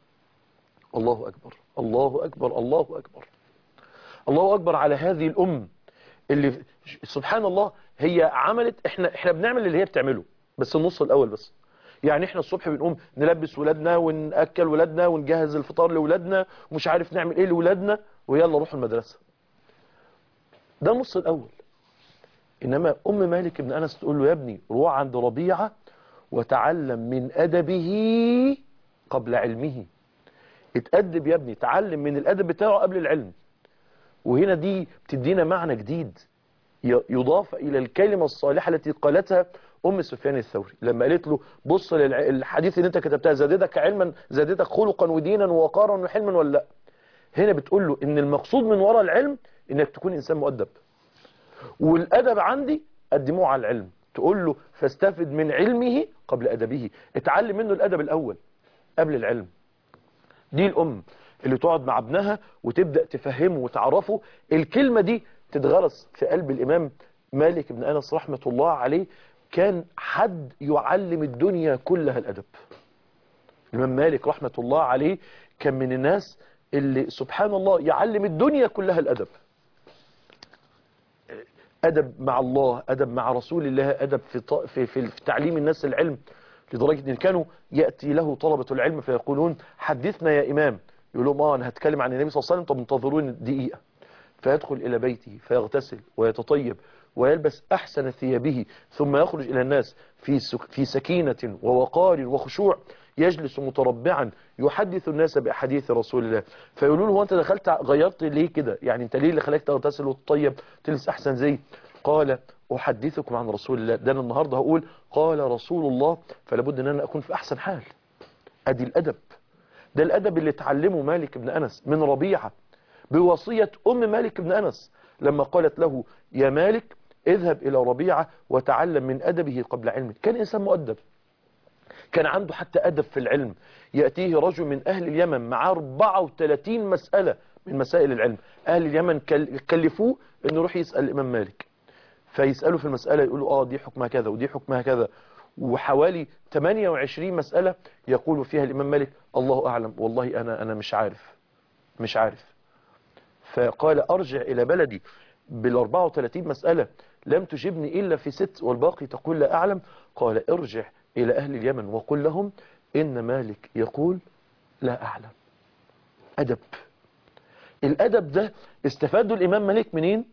الله اكبر الله اكبر الله اكبر الله اكبر على هذه الام اللي سبحان الله هي عملت. احنا بنعمل اللي هي بتعمله بس النص الاول بس. يعني احنا الصبح بنقوم نلبس ولادنا ونأكل ولادنا ونجهز الفطار لولادنا ومش عارف نعمل ايه لولادنا ويلا روحوا المدرسة، ده النص الاول. انما ام مالك بن انس تقول له يا ابني روح عند ربيعة وتعلم من ادبه قبل علمه، اتأدب يا ابني، تعلم من الادب بتاعه قبل العلم. وهنا دي بتدينا معنى جديد يضاف الى الكلمة الصالحة التي قالتها ام سفيان الثوري لما قالت له بص للحديث اللي انت كتبتها، زادتك علما زادتك خلقا ودينا ووقارا وحلما ولا لا. هنا بتقول له ان المقصود من وراء العلم انك تكون انسان مؤدب، والادب عندي قدموه على العلم. تقول له فاستفد من علمه قبل ادبه، اتعلم منه الادب الاول قبل العلم. دي الام اللي تقعد مع ابنها وتبدأ تفهمه وتعرفه. الكلمة دي تتغرس في قلب الامام مالك بن انس رحمة الله عليه، كان حد يعلم الدنيا كلها الادب. الامام مالك رحمة الله عليه كان من الناس اللي سبحان الله يعلم الدنيا كلها الادب. ادب مع الله، ادب مع رسول الله، ادب في تعليم الناس العلم، لدرجة ان كانوا يأتي له طلبة العلم فيقولون حدثنا يا امام، يقول لهم انا هتكلم عن النبي صلى الله عليه وسلم، طب انتظروني دقيقة. فيدخل الى بيته فيغتسل ويتطيب ويلبس احسن ثيابه، ثم يخرج الى الناس في سكينة ووقار وخشوع، يجلس متربعا يحدث الناس باحاديث رسول الله. فيقولون له هو انت دخلت غيرت ليه كده، يعني انت ليه اللي خلاك تغتسل وتطيب تلبس احسن زي؟ قال احدثكم عن رسول الله، ده انا النهارده هقول قال رسول الله، فلابد ان انا اكون في احسن حال. ادي الادب، ده الادب اللي اتعلمه مالك بن انس من ربيعة بوصية ام مالك بن انس لما قالت له يا مالك اذهب الى ربيعة وتعلم من ادبه قبل علمه. كان انسان مؤدب، كان عنده حتى ادب في العلم. يأتيه رجل من اهل اليمن مع 34 مسألة من مسائل العلم، اهل اليمن كلفوه انه يروح يسأل الامام مالك، فيسأله في المسألة يقولوا دي حكمها كذا ودي حكمها كذا، وحوالي 28 مسألة يقول فيها الامام مالك الله اعلم والله انا مش عارف. فقال ارجع الى بلدي بال34 مسألة لم تجبني الا في 6 والباقي تقول لا اعلم. قال ارجع الى اهل اليمن وقل لهم ان مالك يقول لا اعلم. ادب، الادب ده استفادوا الامام مالك منين؟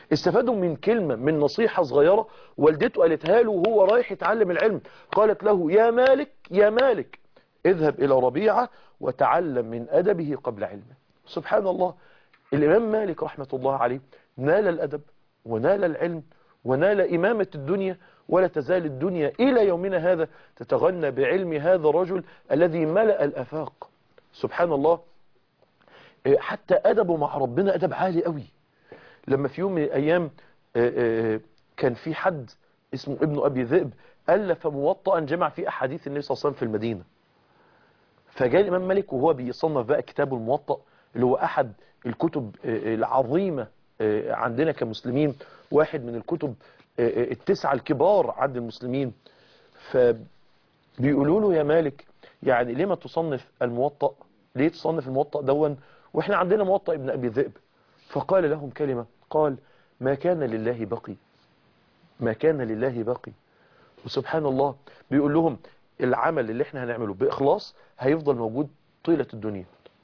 استفادوا من كلمة، من نصيحة صغيرة والدته قالتها له وهو رايح يتعلم العلم. قالت له: يا مالك يا مالك، اذهب إلى ربيعة وتعلم من أدبه قبل علمه. سبحان الله، الإمام مالك رحمة الله عليه نال الأدب ونال العلم ونال إمامة الدنيا، ولا تزال الدنيا إلى يومنا هذا تتغنى بعلم هذا الرجل الذي ملأ الآفاق. سبحان الله، حتى أدبه مع ربنا أدب عالي قوي. لما في يوم من الأيام كان في حد اسمه ابن أبي ذئب ألف موطئا جمع فيه أحاديث النبي صلى الله عليه وسلم في المدينة. فجاء الإمام مالك وهو بيصنف بقى كتابه الموطأ اللي هو أحد الكتب العظيمة عندنا كمسلمين، واحد من الكتب التسعة الكبار عند المسلمين. فبيقولوا له: يا مالك، يعني ليه ما تصنف الموطأ؟ ليه تصنف الموطأ دون واحنا عندنا موطأ ابن أبي ذئب؟ فقال لهم كلمة، قال: ما كان لله بقي، ما كان لله بقي. وسبحان الله بيقول لهم العمل اللي احنا هنعمله بإخلاص هيفضل موجود طيلة الدنيا.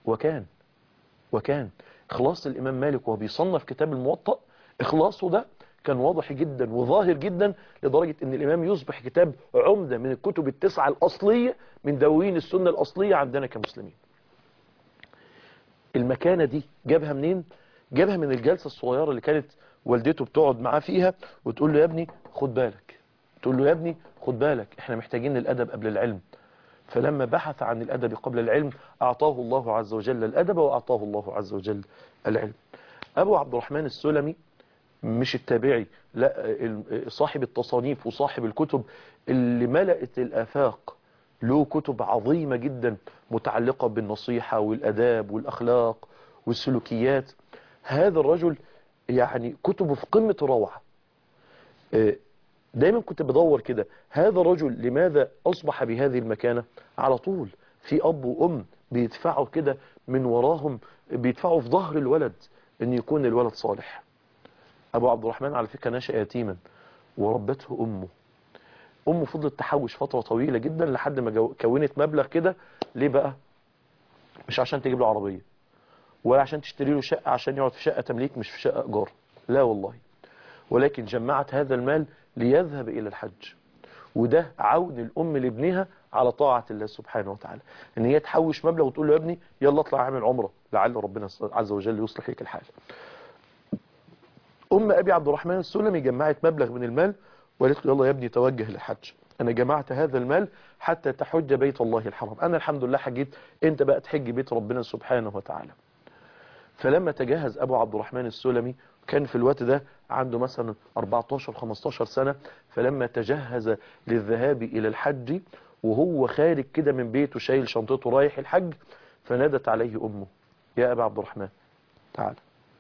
وكان إخلاص الإمام مالك وهو بيصنف كتاب الموطأ، إخلاصه ده كان واضح جدا وظاهر جدا، لدرجة ان الإمام يصبح كتاب عمدة من الكتب التسعة الأصلية من دواوين السنة الأصلية عندنا كمسلمين. المكانة دي جابها منين؟ جابها من الجلسة الصغيرة اللي كانت والدته بتقعد معاه فيها وتقول له: يا ابني خد بالك، تقول له: يا ابني خد بالك، احنا محتاجين الأدب قبل العلم. فلما بحث عن الأدب قبل العلم أعطاه الله عز وجل الأدب وأعطاه الله عز وجل العلم. أبو عبد الرحمن السلمي مش التابعي، لا، صاحب التصانيف وصاحب الكتب اللي ملأت الآفاق، له كتب عظيمة جدا متعلقة بالنصيحة والأداب والأخلاق والسلوكيات. هذا الرجل يعني كتبه في قمة الروعة. دايما كنت بدور كده، هذا الرجل لماذا أصبح بهذه المكانة؟ على طول في أب وأم بيدفعوا كده من وراهم، بيدفعوا في ظهر الولد أن يكون الولد صالح. أبو عبد الرحمن على فكرة نشأ يتيما وربته أمه فضلت تحوش فترة طويلة جدا لحد ما كونت مبلغ كده. ليه بقى؟ مش عشان تجيب له عربية ولا عشان تشتري له شقة عشان يقعد في شقة تمليك مش في شقة إيجار، لا والله، ولكن جمعت هذا المال ليذهب إلى الحج. وده عون الأم لابنها على طاعة الله سبحانه وتعالى، ان هي تحوش مبلغ وتقول له: يا ابني يلا اطلع اعمل عمرة لعل ربنا عز وجل يصلح لك الحال. أم أبي عبد الرحمن السلمي جمعت مبلغ من المال وقالت له: يلا يا ابني توجه للحج، أنا جمعت هذا المال حتى تحج بيت الله الحرام، أنا الحمد لله حجيت، أنت بقى تحج بيت ربنا سبحانه وتعالى. فلما تجهز أبو عبد الرحمن السلمي كان في الوقت ده عنده مثلا 14-15 سنة، فلما تجهز للذهاب إلى الحج وهو خارج كده من بيته شايل شنطته رايح الحج، فنادت عليه أمه: يا أبا عبد الرحمن تعال.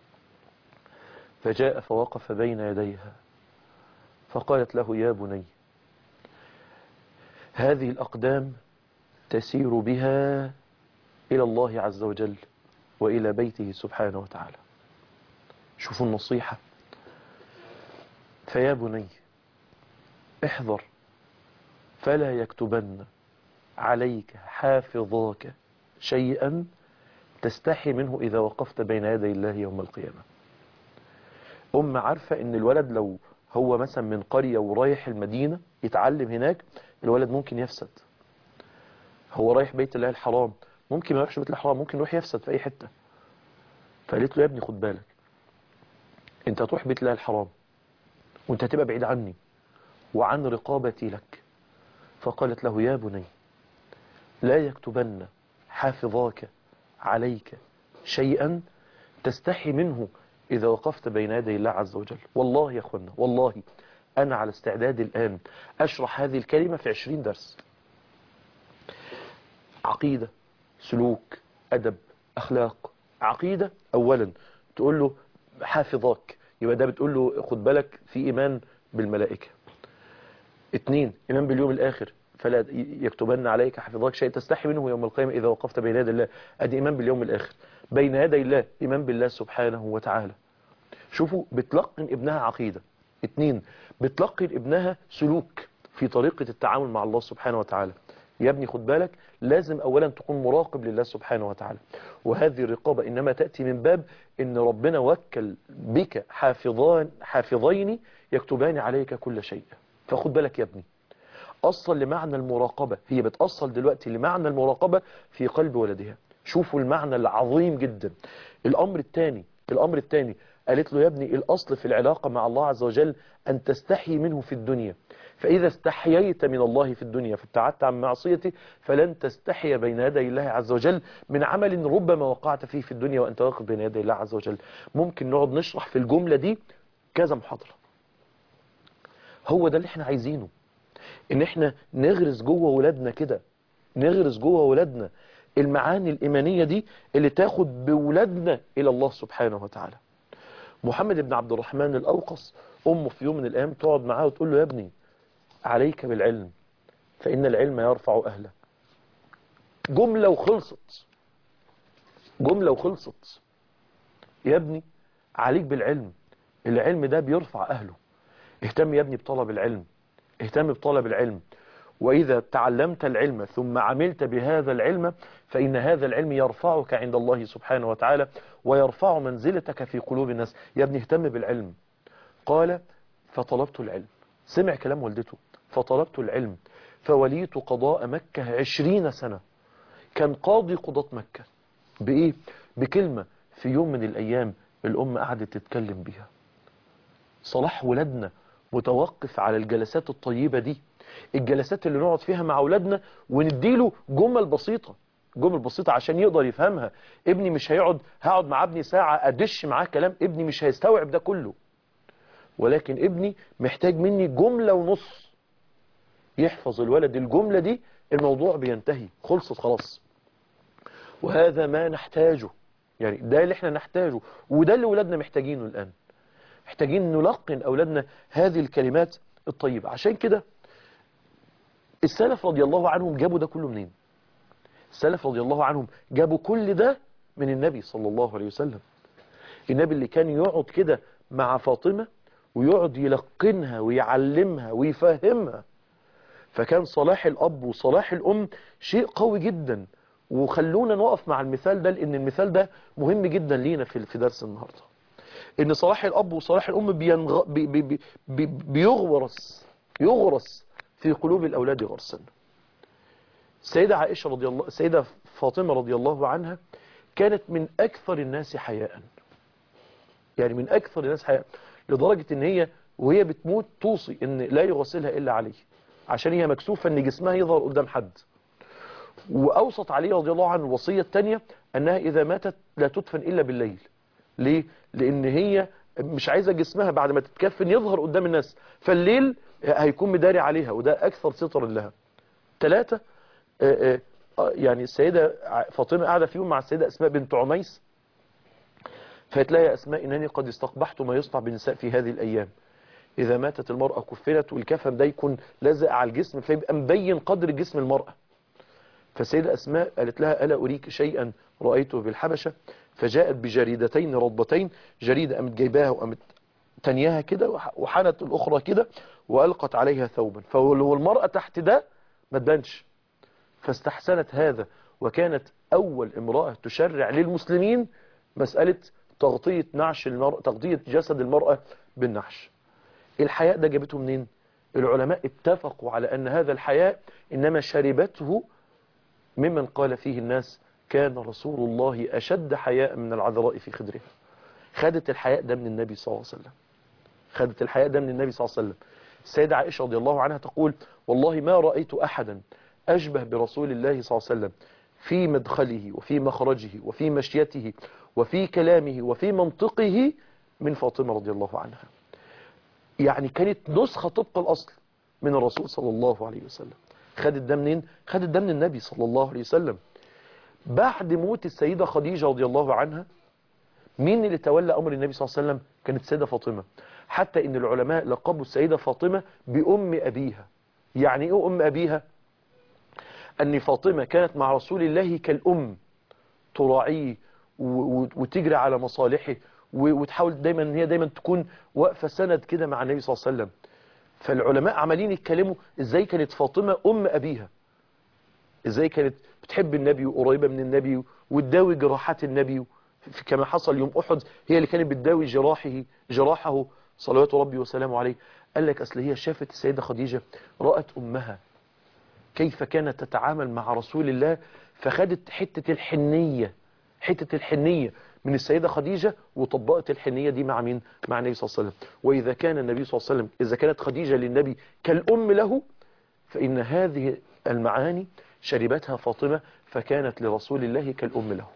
فجاء فوقف بين يديها فقالت له: يا بني، هذه الأقدام تسير بها إلى الله عز وجل وإلى بيته سبحانه وتعالى. شوفوا النصيحة. فيا بني احذر فلا يكتبن عليك حافظاك شيئا تستحي منه إذا وقفت بين يدي الله يوم القيامة. أم عارفة إن الولد لو هو مثلا من قرية ورايح المدينة يتعلم هناك، الولد ممكن يفسد. هو رايح بيت الله الحرام، ممكن ما يروحش بيت الله الحرام، ممكن يروح يفسد في أي حتة. فقالت له: يا ابني خد بالك، انت هتروح بيت الله الحرام وانت هتبقى بعيد عني وعن رقابتي لك. فقالت له: يا بني لا يكتبن حافظاك عليك شيئا تستحي منه إذا وقفت بين يدي الله عز وجل. والله يا أخوانا، والله أنا على استعداد الآن أشرح هذه الكلمة في 20 درس. عقيدة، سلوك، أدب، أخلاق. عقيدة أولا تقول له حافظاك، يبقى ده بتقول له خد بالك في إيمان بالملائكة. 2 إيمان باليوم الآخر، فلا يكتبن عليك حافظاك شيء تستحي منه يوم القيامة إذا وقفت بين يدي الله. أدي إيمان باليوم الآخر، بين يدي الله إيمان بالله سبحانه وتعالى. شوفوا بتلقن ابنها عقيدة. 2 بتلقن ابنها سلوك في طريقة التعامل مع الله سبحانه وتعالى. يا ابني خد بالك، لازم اولا تكون مراقب لله سبحانه وتعالى، وهذه الرقابة انما تأتي من باب ان ربنا وكل بك حافظين يكتبان عليك كل شيء. فخد بالك يا ابني، أصل لمعنى المراقبة، هي بتأصل دلوقتي لمعنى المراقبة في قلب ولدها. شوفوا المعنى العظيم جدا. الأمر الثاني قالت له يا ابني الأصل في العلاقة مع الله عز وجل أن تستحي منه في الدنيا، فإذا استحييت من الله في الدنيا فابتعدت عن معصيته فلن تستحي بين يدي الله عز وجل من عمل ربما وقعت فيه في الدنيا وأنت واقف بين يدي الله عز وجل. ممكن نقعد نشرح في الجملة دي كذا محاضرة. هو ده اللي احنا عايزينه، ان احنا نغرس جوه ولادنا كده، نغرس جوه ولادنا المعاني الإيمانية دي اللي تاخد بولادنا إلى الله سبحانه وتعالى. محمد بن عبد الرحمن الأوقص أمه في يوم من الأيام تقعد معاه وتقول له يا ابني عليك بالعلم فإن العلم يرفع أهله. جملة وخلصت، جملة وخلصت. يا ابني عليك بالعلم، العلم ده بيرفع أهله. اهتم يا ابني بطلب العلم، اهتم بطلب العلم. وإذا تعلمت العلم ثم عملت بهذا العلم فإن هذا العلم يرفعك عند الله سبحانه وتعالى ويرفع منزلتك في قلوب الناس. يا ابني اهتم بالعلم. قال فطلبت العلم، سمع كلام والدته، فطلبت العلم فوليت قضاء مكة 20 سنة. كان قاضي قضاة مكة. بإيه؟ بكلمة في يوم من الأيام الأم قعدت تتكلم بها. صلاح ولادنا متوقف على الجلسات الطيبة دي، الجلسات اللي نقعد فيها مع أولادنا ونديله جمل بسيطة، جمل بسيطة عشان يقدر يفهمها. ابني مش هقعد مع ابني ساعة أدش معاه كلام، ابني مش هيستوعب ده كله، ولكن ابني محتاج مني جملة ونص. يحفظ الولد الجملة دي الموضوع بينتهي، خلصت خلاص. وهذا ما نحتاجه، يعني ده اللي احنا نحتاجه، وده اللي ولادنا محتاجينه الآن. محتاجين نلقن أولادنا هذه الكلمات الطيبة. عشان كده السلف رضي الله عنهم جابوا ده كله منين؟ السلف رضي الله عنهم جابوا كل ده من النبي صلى الله عليه وسلم. النبي اللي كان يقعد كده مع فاطمة ويقعد يلقنها ويعلمها ويفهمها. فكان صلاح الأب وصلاح الأم شيء قوي جدا. وخلونا نقف مع المثال ده، لأن المثال ده مهم جدا لينا في درس النهاردة. إن صلاح الأب وصلاح الأم يغرس في قلوب الأولاد غرسا. السيدة فاطمة رضي الله عنها كانت من أكثر الناس حياء، يعني من أكثر الناس حياء، لدرجة إن هي وهي بتموت توصي إن لا يغسلها إلا عليه، عشان هي مكسوفة إن جسمها يظهر قدام حد. وأوصت عليه رضي الله عنه الوصية الثانية أنها إذا ماتت لا تدفن إلا بالليل. ليه؟ لأن هي مش عايزة جسمها بعد ما تتكفن يظهر قدام الناس، فالليل هيكون مداري عليها، وده أكثر ستر لها. 3 يعني السيدة فاطمة قاعدة في يوم مع السيدة أسماء بنت عميس، فهتلاقي يا أسماء إنني قد استقبحت ما يصنع بالنساء في هذه الأيام. إذا ماتت المرأة كفنت، والكفن ده يكون لازق على الجسم فيبقى مبين قدر جسم المرأة. فالسيدة أسماء قالت لها ألا أريك شيئا رأيته بالحبشة؟ فجاءت بجريدتين رضبتين، جريدة قامت جايباها وقامت تانياها كده وحنت الأخرى كده وألقت عليها ثوبا، فالمرأة تحت ده ما تبانش. فاستحسنت هذا، وكانت أول امرأة تشرع للمسلمين مسألة تغطية نعش المرأة، تغطية جسد المرأة بالنعش. الحياء ده جابته منين؟ العلماء اتفقوا على أن هذا الحياء إنما شربته ممن قال فيه الناس كان رسول الله أشد حياء من العذراء في خدرها. خدت الحياء ده من النبي صلى الله عليه وسلم، خدت الحياء ده من النبي صلى الله عليه وسلم. السيدة عائشة رضي الله عنها تقول والله ما رأيت أحدا أشبه برسول الله صلى الله عليه وسلم في مدخله وفي مخرجه وفي مشيته وفي كلامه وفي منطقه من فاطمة رضي الله عنها. يعني كانت نسخة طبق الأصل من الرسول صلى الله عليه وسلم. خدت ده منين؟ خدت ده من النبي صلى الله عليه وسلم. بعد موت السيدة خديجة رضي الله عنها، مين اللي تولى أمر النبي صلى الله عليه وسلم؟ كانت السيدة فاطمة. حتى إن العلماء لقبوا السيدة فاطمة بأم أبيها. يعني إيه أم أبيها؟ أن فاطمة كانت مع رسول الله كالأم، تراعيه وتجري على مصالحه وتحاول دايما ان هي دايما تكون واقفة سند كده مع النبي صلى الله عليه وسلم. فالعلماء عمالين يتكلموا ازاي كانت فاطمة أم أبيها. ازاي كانت بتحب النبي وقريبة من النبي وتداوي جراحات النبي كما حصل يوم أحد، هي اللي كانت بتداوي جراحه صلوات ربي وسلامه عليه. قال لك أصل هي شافت السيدة خديجة، رأت أمها كيف كانت تتعامل مع رسول الله، فخدت حتة الحنية من السيدة خديجة وطبقت الحنية دي مع مين؟ مع النبي صلى الله عليه وسلم. وإذا كان النبي صلى الله عليه وسلم، إذا كانت خديجة للنبي كالأم له، فإن هذه المعاني شربتها فاطمة فكانت لرسول الله كالأم له.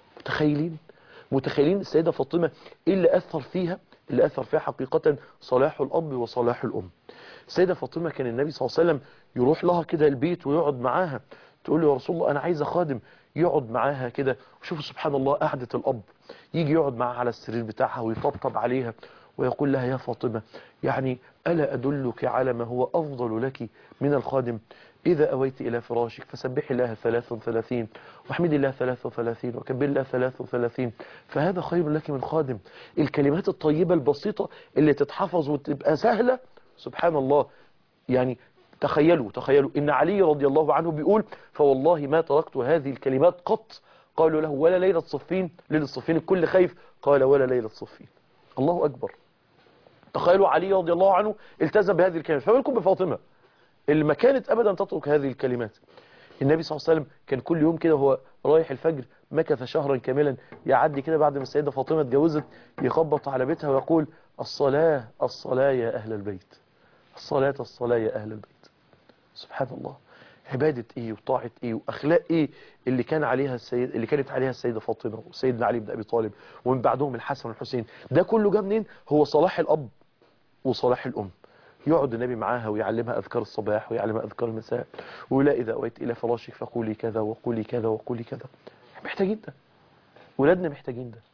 متخيلين السيدة فاطمة إيه اللي أثر فيها؟ اللي أثر فيها حقيقة صلاح الأب وصلاح الأم. السيدة فاطمة كان النبي صلى الله عليه وسلم يروح لها كده البيت ويقعد معاها، تقول له يا رسول الله أنا عايزة خادم يقعد معاها كده. وشوفوا سبحان الله قعدة الأب، يجي يقعد معاها على السرير بتاعها ويطبطب عليها ويقول لها يا فاطمة يعني ألا أدلك على ما هو أفضل لك من الخادم؟ إذا أويت إلى فراشك فسبح الله 33 واحمد الله 33 وكبر الله 33 فهذا خير لك من خادم. الكلمات الطيبة البسيطة اللي تتحفظ وتبقى سهلة سبحان الله. يعني تخيلوا إن علي رضي الله عنه بيقول فوالله ما تركت هذه الكلمات قط. قالوا له ولا ليلة صفين؟ ليلة صفين الكل خايف، قال ولا ليلة صفين. الله أكبر. تخيلوا علي رضي الله عنه التزم بهذه الكلمات، فبالكم بفاطمة اللي ما كانت أبدا تترك هذه الكلمات. النبي صلى الله عليه وسلم كان كل يوم كده هو رايح الفجر مكث شهرا كاملا، يعدي كده بعد ما السيدة فاطمة اتجوزت يخبط على بيتها ويقول الصلاة الصلاة يا أهل البيت، الصلاة الصلاة يا أهل البيت. سبحان الله، عبادة ايه وطاعة ايه واخلاق ايه اللي كانت عليها السيدة فاطمة وسيدنا علي بن ابي طالب ومن بعدهم الحسن والحسين. ده كله جاء منين؟ هو صلاح الاب وصلاح الام. يقعد النبي معاها ويعلمها اذكار الصباح ويعلمها اذكار المساء، ولا اذا اويت الى فراشك فقولي كذا وقولي كذا وقولي كذا. محتاجين ده، ولادنا محتاجين ده.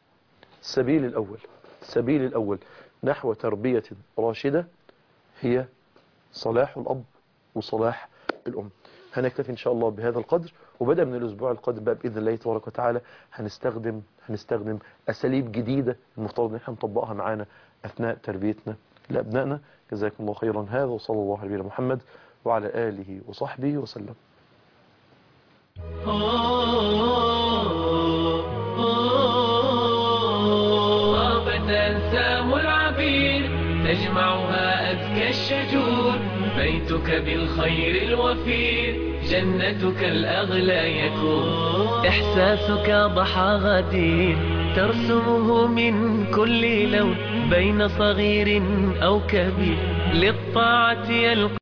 السبيل الاول نحو تربية راشدة هي صلاح الاب وصلاح الأم. هنكتفي إن شاء الله بهذا القدر، وبدأ من الأسبوع القادم بقى بإذن الله تبارك وتعالى هنستخدم أساليب جديدة المفترض إن احنا نطبقها معانا أثناء تربيتنا لأبنائنا. جزاكم الله خيرا. هذا وصلى الله على محمد وعلى آله وصحبه وسلم. طابت أنسام العبير تجمعها أذكى الشجور، بيتك بالخير الوفير جنتك الأغلى يكون. إحساسك ضحى غدير ترسمه من كل لون بين صغير أو كبير، للطاعة يلقى